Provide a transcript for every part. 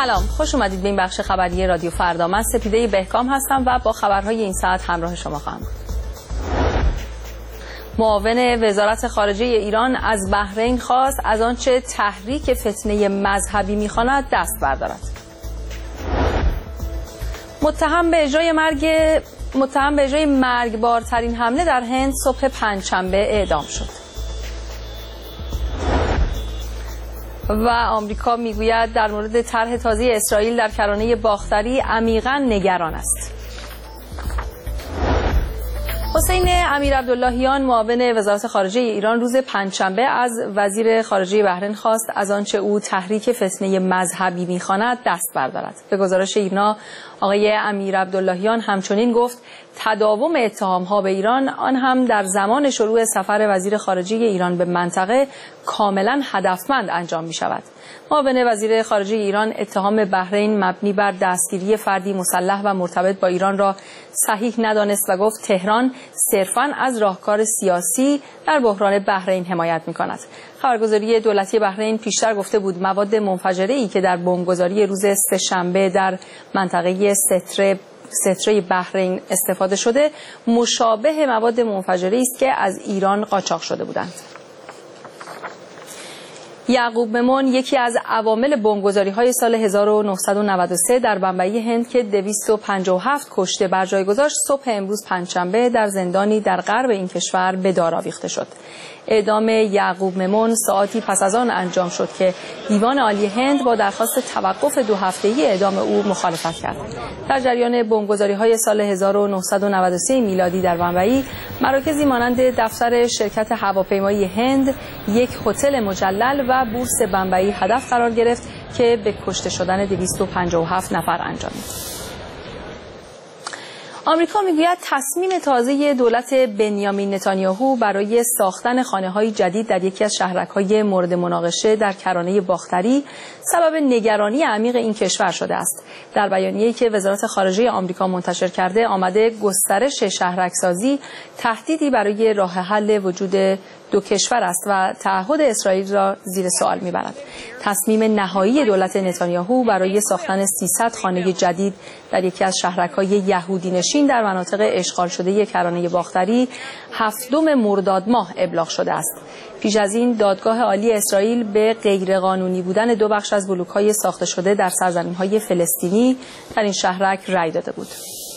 سلام، خوش اومدید به این بخش خبری رادیو فردا. من سپیده بهکام هستم و با خبرهای این ساعت همراه شما خواهم بود. معاون وزارت خارجه ایران از بحرین خواست از آنچه تحریک فتنه مذهبی می‌خواند دست بردارد. متهم به اجرای مرگبارترین حمله در هند صبح پنجشنبه اعدام شد. و آمریکا میگوید در مورد طرح تازه اسرائیل در کرانه باختری عمیقاً نگران است. حسین امیرعبداللهیان معاون وزارت خارجه ایران روز پنجشنبه از وزیر خارجه بحرین خواست از آنچه او تحریک فتنه مذهبی می‌خواند دست بردارد. به گزارش ایرنا آقای امیرعبداللهیان همچنین گفت تداوم اتهام‌ها به ایران، آن هم در زمان شروع سفر وزیر خارجه ایران به منطقه، کاملا هدفمند انجام می‌شود. معاون وزیر خارجه ایران اتهام بحرین مبنی بر دستگیری فردی مسلح و مرتبط با ایران را صحیح ندانست و گفت تهران صرفاً از راهکار سیاسی در بحران بحرین حمایت می‌کند. خبرگزاری دولتی بحرین پیشتر گفته بود مواد منفجره‌ای که در بمبگذاری روز سه‌شنبه در منطقه ستره بحرین استفاده شده مشابه مواد منفجره‌ای است که از ایران قاچاق شده بودند. یعقوب ممون یکی از عوامل بمبگذاری‌های سال 1993 در بمبئی هند که 257 کشته بر جای گذاشت، صبح امروز پنجشنبه در زندانی در غرب این کشور به دار آویخته شد. اعدام یعقوب ممون ساعتی پس از آن انجام شد که دیوان عالی هند با درخواست توقف 2 هفته‌ای اعدام او مخالفت کرد. در جریان بمبگذاری‌های سال 1993 میلادی در بمبئی، مراکزی مانند دفتر شرکت هواپیمایی هند، یک هتل مجلل و بورس بمبئی هدف قرار گرفت که به کشته شدن 257 نفر انجامید. آمریکا میگوید تصمیم تازه دولت بنیامین نتانیاهو برای ساختن خانه‌های جدید در یکی از شهرک‌های مورد مناقشه در کرانه باختری سبب نگرانی عمیق این کشور شده است. در بیانیه‌ای که وزارت خارجه آمریکا منتشر کرده آمده گسترش شهرک‌سازی تهدیدی برای راه حل وجود دو کشور است و تعهد اسرائیل را زیر سوال می‌برد. تصمیم نهایی دولت نتانیاهو برای ساختن 300 خانه جدید در یکی از شهرک‌های یهودی نشین در مناطق اشغال شده کرانه باختری 7 مرداد ماه ابلاغ شده است. پیش از این دادگاه عالی اسرائیل به غیرقانونی بودن 2 بخش از بلوک‌های ساخته شده در سرزمین‌های فلسطینی در این شهرک رأی داده بود.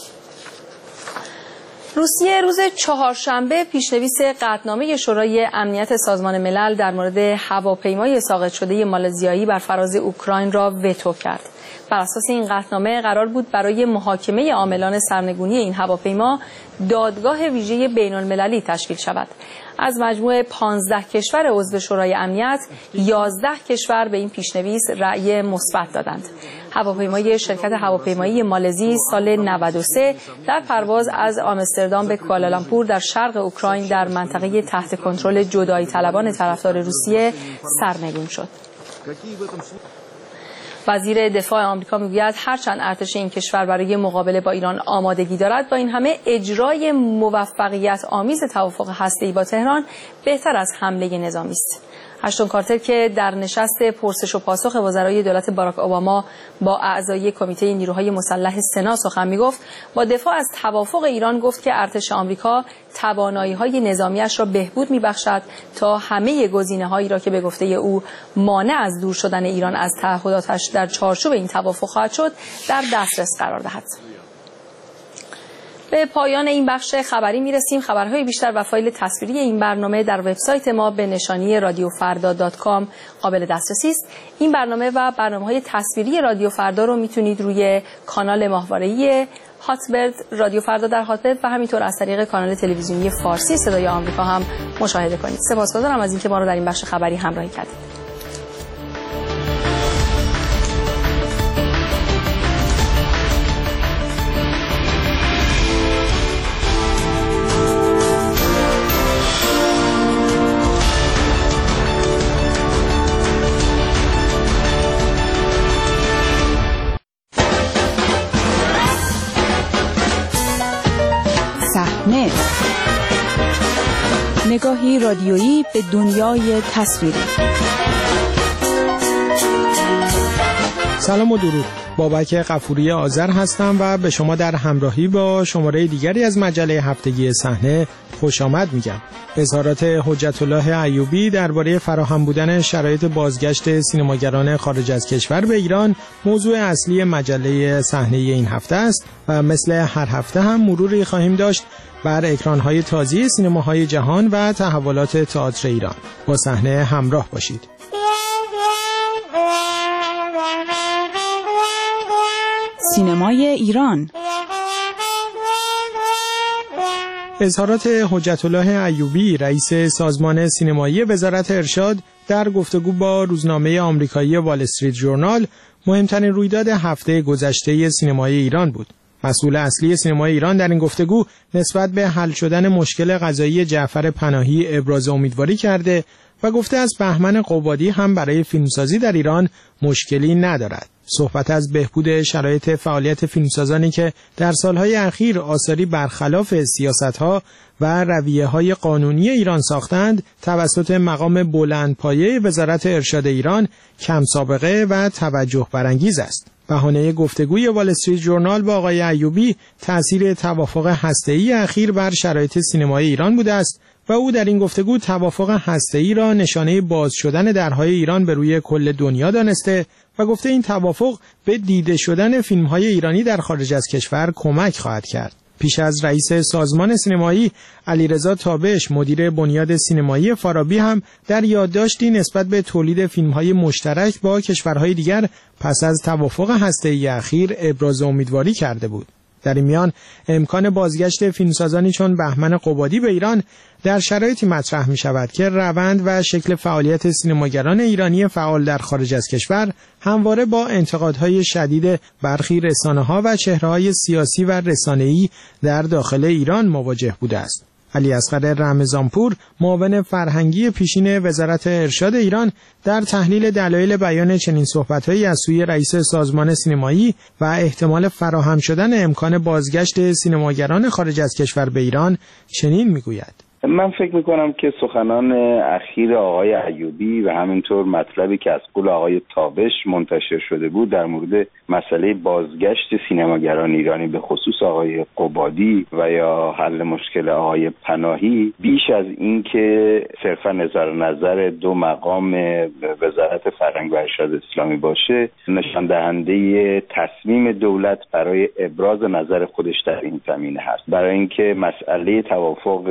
روسیه روز چهارشنبه پیشنویس قطعنامه شورای امنیت سازمان ملل در مورد هواپیمای ساقط شده مالزیایی بر فراز اوکراین را وتو کرد. بر اساس این قطعنامه قرار بود برای محاکمه عاملان سرنگونی این هواپیما دادگاه ویژه بین‌المللی تشکیل شود. از مجموع 15 کشور عضو شورای امنیت 11 کشور به این پیشنویس رأی مثبت دادند. هواپیمای شرکت هواپیمایی مالزی سال 93 در پرواز از آمستردام به کوالالامپور در شرق اوکراین در منطقه تحت کنترل جدایی طلبان طرفدار روسیه سرنگون شد. وزیر دفاع آمریکا میگوید هرچند ارتش این کشور برای مقابله با ایران آمادگی دارد، با این همه اجرای موفقیت آمیز توافق هسته‌ای با تهران بهتر از حمله نظامی است. اشتون کارتر که در نشست پرسش و پاسخ وزرای دولت باراک اوباما با اعضای کمیته نیروهای مسلح سنا سخن میگفت، با دفاع از توافق ایران گفت که ارتش آمریکا توانایی‌های نظامیش را بهبود می‌بخشد تا همه گزینه‌هایی را که به گفته او مانع از دور شدن ایران از تعهداتش در چارچوب این توافق خواهد شد در دسترس قرار دهد. به پایان این بخش خبری میرسیم. خبرهای بیشتر و فایل تصویری این برنامه در وبسایت ما به نشانی radiofarda.com قابل دسترسی است. این برنامه و برنامه‌های تصویری رادیو فردا رو میتونید روی کانال ماهواره‌ای هاتبرد رادیو فردا در هاتبرد و همینطور از طریق کانال تلویزیونی فارسی صدای آمریکا هم مشاهده کنید. سپاسگزارم از اینکه ما رو در این بخش خبری همراهی کردید. نگاهی رادیویی به دنیای تصویری. سلام و درود. بابک غفوری آذر هستم و به شما در همراهی با شماره دیگری از مجله هفتگی صحنه خوش آمد میگم. اظهارات حجت الله ایوبی درباره فراهم بودن شرایط بازگشت سینماگران خارج از کشور به ایران موضوع اصلی مجله صحنه این هفته است و مثل هر هفته هم مروری خواهیم داشت بر اکران‌های تازی سینماهای جهان و تحولات تئاتر ایران. با صحنه همراه باشید. سینمای ایران. اظهارات حجت الله ایوبی رئیس سازمان سینمایی وزارت ارشاد در گفتگو با روزنامه آمریکایی وال استریت ژورنال مهمترین رویداد هفته گذشته سینمای ایران بود. مسئول اصلی سینمای ایران در این گفتگو نسبت به حل شدن مشکل قضایی جعفر پناهی ابراز امیدواری کرده و گفته از بهمن قبادی هم برای فیلمسازی در ایران مشکلی ندارد. صحبت از بهبود شرایط فعالیت فیلمسازانی که در سالهای اخیر آثاری برخلاف سیاست‌ها و رویه‌های قانونی ایران ساختند توسط مقام بلندپایه وزارت ارشاد ایران کم سابقه و توجه برانگیز است. بهانه گفتگوی وال استریت ژورنال با آقای ایوبی تأثیر توافق هسته‌ای اخیر بر شرایط سینمای ایران بوده است و او در این گفتگو توافق هسته‌ای را نشانه باز شدن درهای ایران به روی کل دنیا دانسته و گفته این توافق به دیده شدن فیلم‌های ایرانی در خارج از کشور کمک خواهد کرد. پیش از رئیس سازمان سینمایی علیرضا تابش، مدیر بنیاد سینمایی فارابی هم در یادداشتی نسبت به تولید فیلم‌های مشترک با کشورهای دیگر پس از توافق هسته‌ای اخیر ابراز امیدواری کرده بود. در این میان امکان بازگشت فیلمسازانی چون بهمن قبادی به ایران در شرایطی مطرح می شود که روند و شکل فعالیت سینماگران ایرانی فعال در خارج از کشور همواره با انتقادهای شدید برخی رسانه‌ها و چهره‌های سیاسی و رسانه‌ای در داخل ایران مواجه بوده است. علی اصغر رمضانپور، معاون فرهنگی پیشین وزارت ارشاد ایران، در تحلیل دلایل بیان چنین صحبت‌هایی از سوی رئیس سازمان سینمایی و احتمال فراهم شدن امکان بازگشت سینماگران خارج از کشور به ایران چنین می‌گوید: من فکر میکنم که سخنان اخیر آقای ایوبی و همینطور مطلبی که از قول آقای تابش منتشر شده بود در مورد مسئله بازگشت سینماگران ایرانی به خصوص آقای قبادی و یا حل مشکل آقای پناهی بیش از این که صرفا نظر دو مقام وزارت فرهنگ و ارشاد اسلامی باشه، نشان دهنده تصمیم دولت برای ابراز نظر خودش در این زمینه هست. برای اینکه مسئله توافق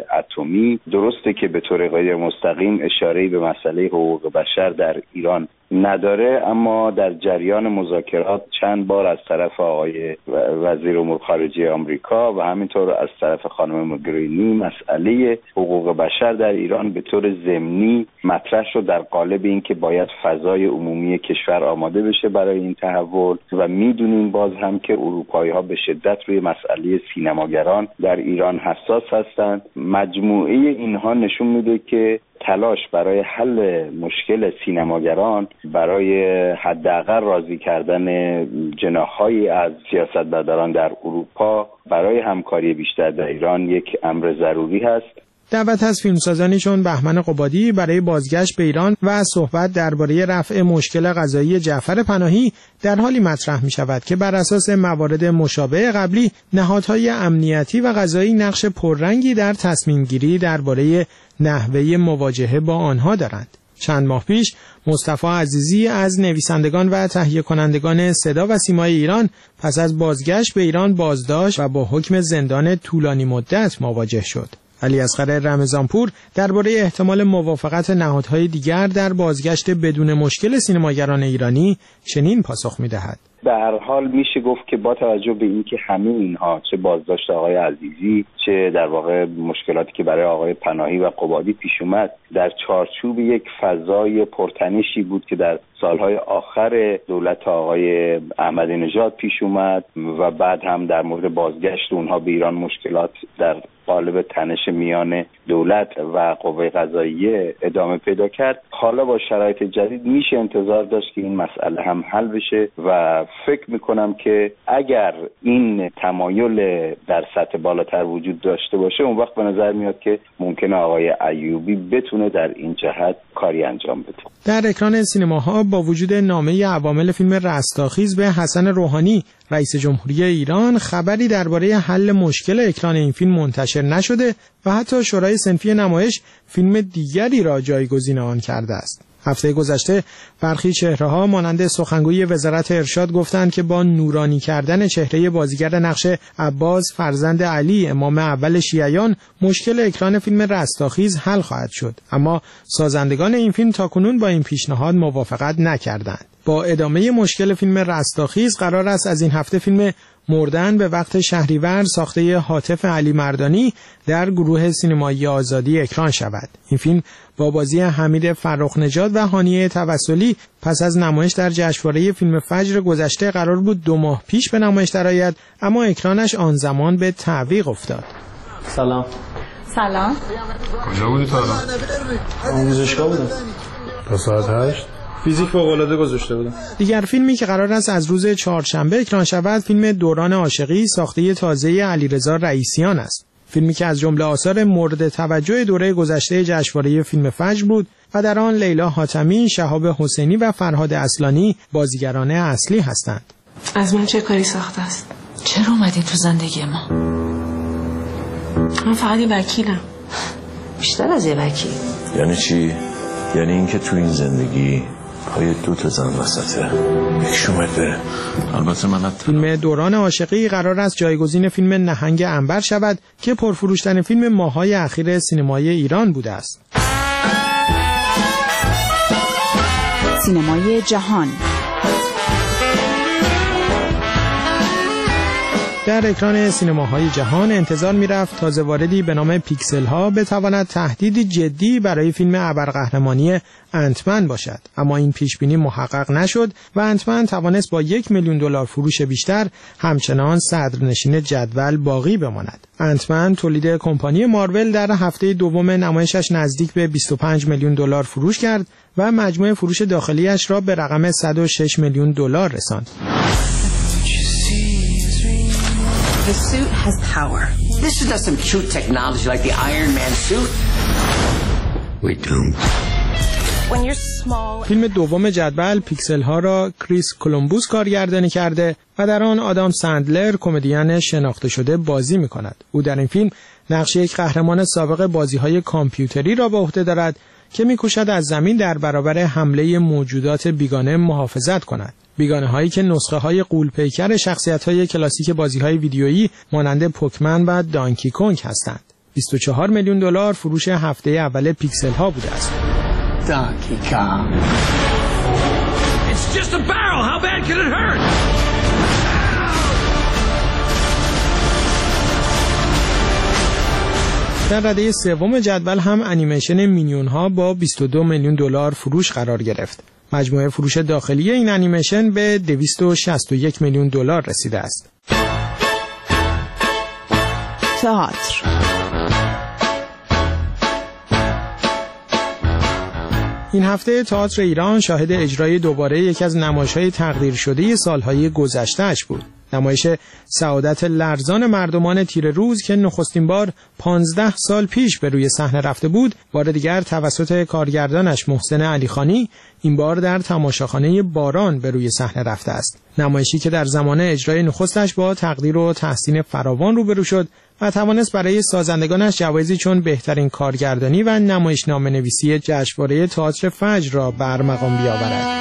اتمی درسته که به طور غیر مستقیم اشاره‌ای به مسئله حقوق بشر در ایران نداره، اما در جریان مذاکرات چند بار از طرف آقای وزیر امور خارجه آمریکا و همینطور از طرف خانم موگرینی مسئله حقوق بشر در ایران به طور ضمنی مطرح شد در قالب اینکه باید فضای عمومی کشور آماده بشه برای این تحول و میدونیم باز هم که اروپایی‌ها به شدت روی مسئله سینماگران در ایران حساس هستند. مجموعه اینها نشون میده که تلاش برای حل مشکل سینماگران برای حداقل راضی کردن جناح‌هایی از سیاستمداران در اروپا برای همکاری بیشتر در ایران یک امر ضروری هست. دعوت از فیلمسازانی چون بهمن قبادی برای بازگشت به ایران و صحبت درباره رفع مشکل قضایی جعفر پناهی در حالی مطرح می شود که بر اساس موارد مشابه قبلی نهادهای امنیتی و قضایی نقش پررنگی در تصمیم گیری درباره نحوه مواجهه با آنها دارند. چند ماه پیش مصطفی عزیزی از نویسندگان و تهیه کنندگان صدا و سیمای ایران پس از بازگشت به ایران بازداشت و با حکم زندان طولانی مدت مواجه شد. علی اصغر رمضانپور درباره احتمال موافقت نهادهای دیگر در بازگشت بدون مشکل سینماگران ایرانی چنین پاسخ می‌دهد: به هر حال میشه گفت که با توجه به اینکه همه اینها، چه بازداشت آقای عزیزی، چه در واقع مشکلاتی که برای آقای پناهی و قبادی پیش اومد، در چارچوب یک فضای پرتنشی بود که در سالهای آخر دولت آقای احمدی نژاد پیش اومد و بعد هم در مورد بازگشت اونها به ایران مشکلات در قالب تنش میان دولت و قوه قضاییه ادامه پیدا کرد. حالا با شرایط جدید میشه انتظار داشت که این مسئله هم حل بشه و فکر میکنم که اگر این تمایل در سطح بالاتر وجود داشته باشه اون وقت به نظر میاد که ممکنه آقای ایوبی بتونه در این جهت کاری انجام بده. در اکران سینماها با وجود نامه عوامل فیلم رستاخیز به حسن روحانی رئیس جمهوری ایران خبری درباره حل مشکل اکران این فیلم منتشر نشده و حتی شورای صنفی نمایش فیلم دیگری را جایگزین آن کرده است. هفته گذشته برخی چهره‌ها مانند سخنگوی وزارت ارشاد گفتند که با نورانی کردن چهره بازیگر نقش عباس فرزند علی امام اول شیعیان مشکل اکران فیلم رستاخیز حل خواهد شد، اما سازندگان این فیلم تاکنون با این پیشنهاد موافقت نکردند. با ادامه مشکل فیلم رستاخیز قرار است از این هفته فیلم مردن به وقت شهریور ساخته حاتف علی مردانی در گروه سینمایی آزادی اکران شود. این فیلم با بازی حمید فرخ‌نژاد و هانیه توسلی پس از نمایش در جشنواره فیلم فجر گذشته قرار بود 2 ماه پیش به نمایش درآید، اما اکرانش آن زمان به تعویق افتاد. سلام. کجا بودی تا الان؟ آموزشگاه بودم. تا ساعت 8 فیزیک فوق‌العاده گذاشته بودم. دیگر فیلمی که قرار است از روز چهارشنبه اکران شود فیلم دوران عاشقی ساخته تازه علیرضا رئیسیان است. فیلمی که از جمله آثار مورد توجه دوره گذشته جشنواره فیلم فجر بود و در آن لیلا حاتمی، شهاب حسینی و فرهاد اصلانی بازیگران اصلی هستند. از من چه کاری ساخته است؟ چرا اومدین تو زندگی ما؟ من فقط یه وکیلم. بیشتر از یه وکیل. یعنی چی؟ یعنی اینکه تو این زندگی پای 2 تا زن وسطه، یکیش اومد بره. البته من فیلم دوران عاشقی قرار است جایگزین فیلم نهنگ عنبر شود که پرفروشترین فیلم ماه‌های اخیر سینمای ایران بوده است. سینمای جهان. در اکران سینماهای جهان انتظار می‌رفت تازه واردی به نام پیکسل ها بتواند تهدیدی جدی برای فیلم ابرقهرمانی انتمن باشد، اما این پیشبینی محقق نشد و انتمن توانست با $1 میلیون فروش بیشتر همچنان صدرنشین جدول باقی بماند. انتمن تولید کمپانی مارول در هفته دوم نمایشش نزدیک به $25 میلیون فروش کرد و مجموع فروش داخلیش را به رقم $106 میلیون رساند. The suit has power. This is not some cute technology like the Iron Man suit. We doomed. When you're small. فیلم دوم جدول پیکسل ها را کریس کولومبوس کارگردانی کرده و در آن آدام سندلر کمدین شناخته شده بازی می کند. او در این فیلم نقش یک قهرمان سابق بازی‌های کامپیوتری را به عهده دارد که می‌کوشد از زمین در برابر حمله موجودات بیگانه محافظت کند. بیگانه هایی که نسخه های غول‌پیکر شخصیت های کلاسیک بازی های ویدیویی مانند پوکمن و دانکی کونگ هستند. $24 میلیون فروش هفته اول پیکسل ها بوده است. Donkey Kong. It's just a barrel. How bad can it hurt? در رده سوم جدول هم انیمیشن مینیون ها با $22 میلیون فروش قرار گرفت. مجموع فروش داخلی این انیمیشن به $261 میلیون رسیده است. تئاتر. این هفته تئاتر ایران شاهد اجرای دوباره یکی از نمایش‌های تقدیر شده سالهای گذشته‌اش بود. نمایش سعادت لرزان مردمان تیره روز که نخستین بار 15 سال پیش به روی صحنه رفته بود، بار دیگر توسط کارگردانش محسن علیخانی این بار در تماشاخانه باران به روی صحنه رفته است. نمایشی که در زمان اجرای نخستش با تقدیر و تحسین فراوان روبرو شد و توانست برای سازندگانش جوایزی چون بهترین کارگردانی و نمایشنامه‌نویسی جشنواره تئاتر فجر را به ارمغان بیاورد.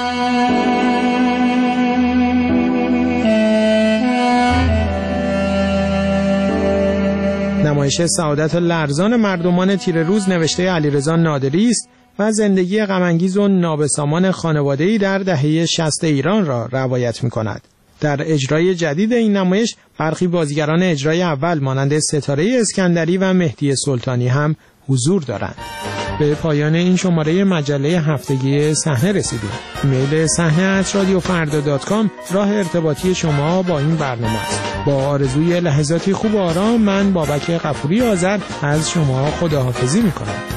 نمایش سعادت لرزان مردمان تیره روز نوشته علیرضا نادری است و زندگی غم‌انگیز و نابسامان خانواده‌ای در دهه 60 ایران را روایت می‌کند. در اجرای جدید این نمایش برخی بازیگران اجرای اول مانند ستاره اسکندری و مهدی سلطانی هم حضور دارند. به پایان این شماره مجله هفتگی صحنه رسیدیم. ایمیل صحنه@radiofarda.com راه ارتباطی شما با این برنامه است. با آرزوی لحظاتی خوب و آرام، من بابک غفوری آذر از شما خداحافظی میکنم.